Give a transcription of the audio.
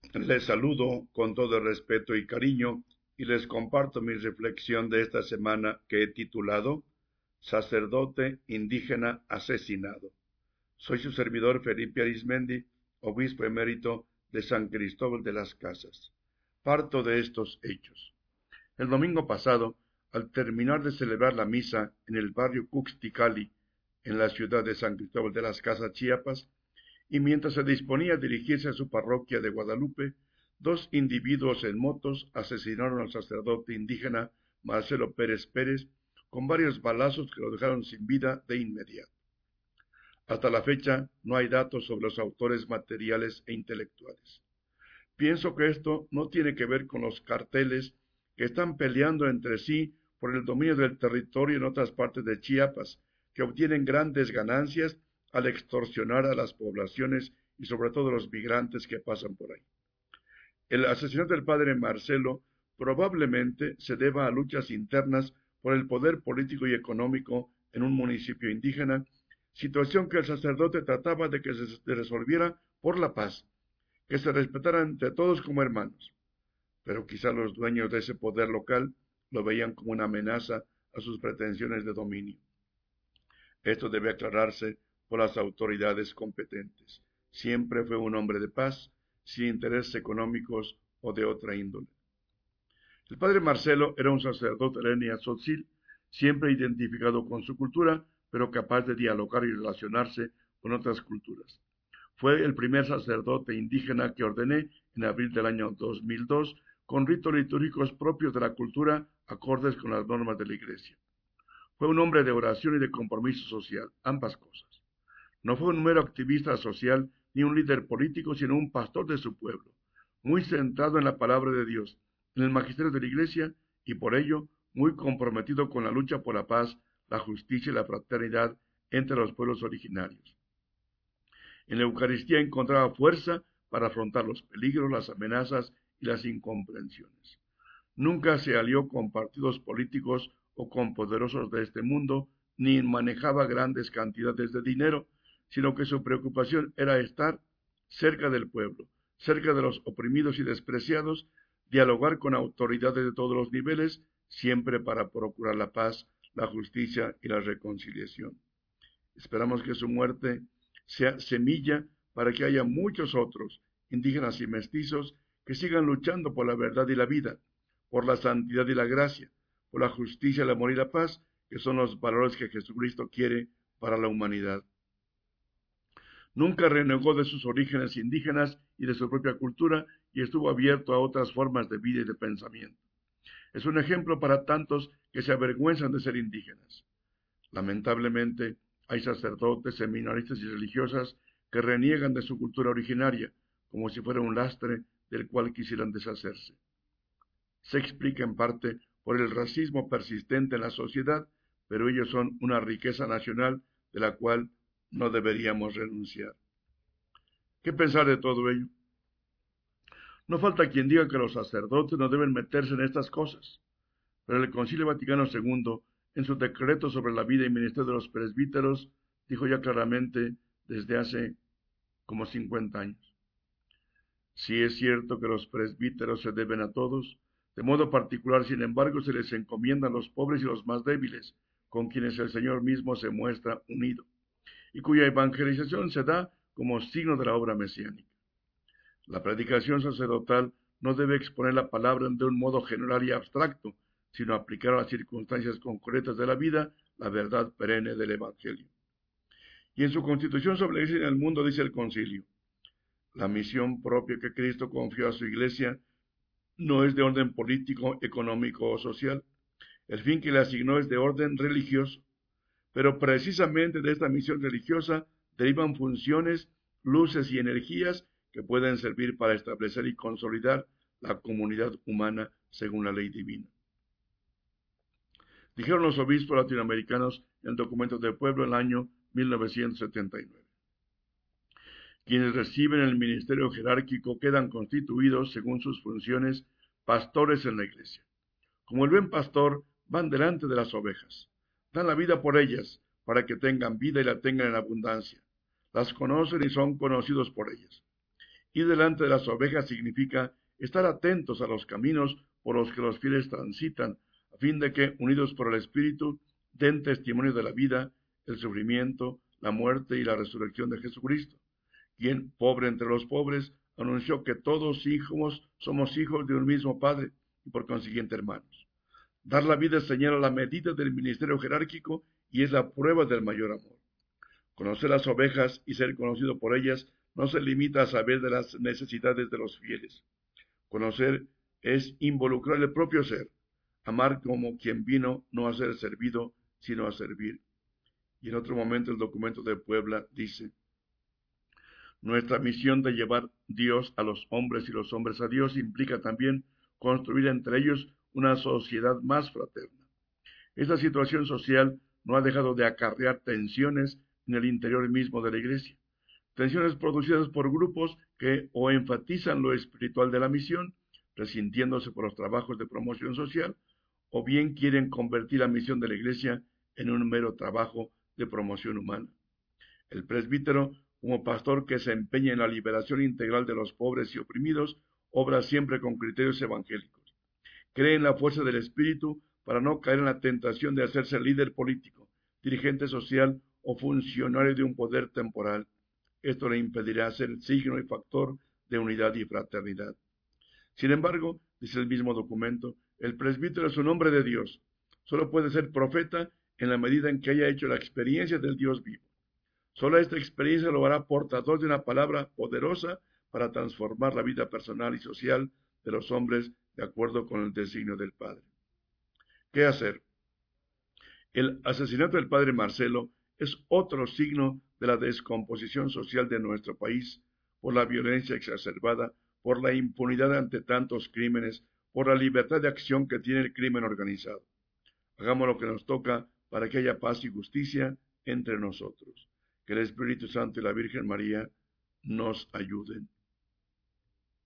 Les saludo con todo respeto y cariño y les comparto mi reflexión de esta semana que he titulado Sacerdote indígena asesinado. Soy su servidor Felipe Arizmendi, obispo emérito de San Cristóbal de las Casas. Parto de estos hechos. El domingo pasado, al terminar de celebrar la misa en el barrio Cuxticali, en la ciudad de San Cristóbal de las Casas, Chiapas, y mientras se disponía a dirigirse a su parroquia de Guadalupe, dos individuos en motos asesinaron al sacerdote indígena Marcelo Pérez Pérez con varios balazos que lo dejaron sin vida de inmediato. Hasta la fecha no hay datos sobre los autores materiales e intelectuales. Pienso que esto no tiene que ver con los carteles que están peleando entre sí por el dominio del territorio en otras partes de Chiapas, que obtienen grandes ganancias al extorsionar a las poblaciones y sobre todo a los migrantes que pasan por ahí. El asesinato del padre Marcelo probablemente se deba a luchas internas por el poder político y económico en un municipio indígena, situación que el sacerdote trataba de que se resolviera por la paz, que se respetaran entre todos como hermanos. Pero quizá los dueños de ese poder local lo veían como una amenaza a sus pretensiones de dominio. Esto debe aclararse por las autoridades competentes. Siempre fue un hombre de paz, sin intereses económicos o de otra índole. El padre Marcelo era un sacerdote de la etnia tzotzil, siempre identificado con su cultura, pero capaz de dialogar y relacionarse con otras culturas. Fue el primer sacerdote indígena que ordené en abril del año 2002, con ritos litúrgicos propios de la cultura, acordes con las normas de la Iglesia. Fue un hombre de oración y de compromiso social, ambas cosas. No fue un mero activista social ni un líder político, sino un pastor de su pueblo, muy centrado en la palabra de Dios, en el magisterio de la Iglesia y por ello muy comprometido con la lucha por la paz, la justicia y la fraternidad entre los pueblos originarios. En la Eucaristía encontraba fuerza para afrontar los peligros, las amenazas y las incomprensiones. Nunca se alió con partidos políticos o con poderosos de este mundo, ni manejaba grandes cantidades de dinero, sino que su preocupación era estar cerca del pueblo, cerca de los oprimidos y despreciados, dialogar con autoridades de todos los niveles, siempre para procurar la paz, la justicia y la reconciliación. Esperamos que su muerte sea semilla para que haya muchos otros, indígenas y mestizos, que sigan luchando por la verdad y la vida, por la santidad y la gracia, por la justicia, el amor y la paz, que son los valores que Jesucristo quiere para la humanidad. Nunca renegó de sus orígenes indígenas y de su propia cultura y estuvo abierto a otras formas de vida y de pensamiento. Es un ejemplo para tantos que se avergüenzan de ser indígenas. Lamentablemente, hay sacerdotes, seminaristas y religiosas que reniegan de su cultura originaria, como si fuera un lastre del cual quisieran deshacerse. Se explica en parte por el racismo persistente en la sociedad, pero ellos son una riqueza nacional de la cual no deberíamos renunciar. ¿Qué pensar de todo ello? No falta quien diga que los sacerdotes no deben meterse en estas cosas, pero el Concilio Vaticano II, en su decreto sobre la vida y ministerio de los presbíteros, dijo ya claramente desde hace como 50 años. Sí es cierto que los presbíteros se deben a todos, de modo particular, sin embargo, se les encomiendan los pobres y los más débiles, con quienes el Señor mismo se muestra unido, y cuya evangelización se da como signo de la obra mesiánica. La predicación sacerdotal no debe exponer la palabra de un modo general y abstracto, sino aplicar a las circunstancias concretas de la vida la verdad perenne del Evangelio. Y en su constitución sobre la Iglesia en el mundo dice el concilio, la misión propia que Cristo confió a su Iglesia no es de orden político, económico o social. El fin que le asignó es de orden religioso. Pero precisamente de esta misión religiosa derivan funciones, luces y energías que pueden servir para establecer y consolidar la comunidad humana según la ley divina. Dijeron los obispos latinoamericanos en documentos del pueblo en el año 1979. Quienes reciben el ministerio jerárquico quedan constituidos, según sus funciones, pastores en la iglesia. Como el buen pastor, van delante de las ovejas. Dan la vida por ellas, para que tengan vida y la tengan en abundancia. Las conocen y son conocidos por ellas. Ir delante de las ovejas significa estar atentos a los caminos por los que los fieles transitan, a fin de que, unidos por el Espíritu, den testimonio de la vida, el sufrimiento, la muerte y la resurrección de Jesucristo, quien, pobre entre los pobres, anunció que todos somos hijos de un mismo Padre y por consiguiente hermanos. Dar la vida señala la medida del ministerio jerárquico y es la prueba del mayor amor. Conocer las ovejas y ser conocido por ellas no se limita a saber de las necesidades de los fieles. Conocer es involucrar el propio ser, amar como quien vino no a ser servido, sino a servir. Y en otro momento el documento de Puebla dice: nuestra misión de llevar Dios a los hombres y los hombres a Dios implica también construir entre ellos una sociedad más fraterna. Esta situación social no ha dejado de acarrear tensiones en el interior mismo de la Iglesia. Tensiones producidas por grupos que o enfatizan lo espiritual de la misión, resintiéndose por los trabajos de promoción social, o bien quieren convertir la misión de la Iglesia en un mero trabajo de promoción humana. El presbítero, como pastor que se empeña en la liberación integral de los pobres y oprimidos, obra siempre con criterios evangélicos. Cree en la fuerza del Espíritu para no caer en la tentación de hacerse líder político, dirigente social o funcionario de un poder temporal. Esto le impedirá ser signo y factor de unidad y fraternidad. Sin embargo, dice el mismo documento, el presbítero es un hombre de Dios. Solo puede ser profeta en la medida en que haya hecho la experiencia del Dios vivo. Solo esta experiencia lo hará portador de una palabra poderosa para transformar la vida personal y social de los hombres de acuerdo con el designio del Padre. ¿Qué hacer? El asesinato del padre Marcelo es otro signo de la descomposición social de nuestro país, por la violencia exacerbada, por la impunidad ante tantos crímenes, por la libertad de acción que tiene el crimen organizado. Hagamos lo que nos toca para que haya paz y justicia entre nosotros. Que el Espíritu Santo y la Virgen María nos ayuden.